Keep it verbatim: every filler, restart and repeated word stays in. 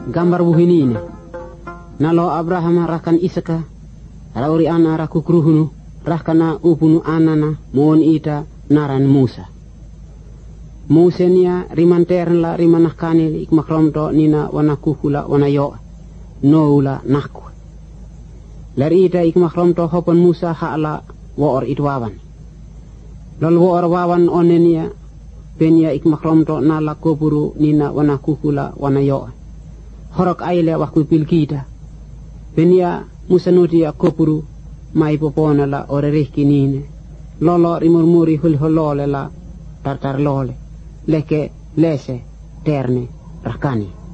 gambar buhinine nalo Abraham rakan Isaka rauri ana rakukruhunu rakana upunu anana mon ita naran Musa Musa niya rimanteren la rimanakani ikmakromto nina wana kukula wana yo noula nakku lari ita ikmakromto hopon Musa hala woor itwawan lol woor wawan onenia penia ikmakromto nala kopuru nina wana kukula wana yo horok aile waktu pilkita penia Musa nutia kopuru mai popona la ore rihki nine lolo rimurmuri hulholole la tartar lole leke lese terne rakani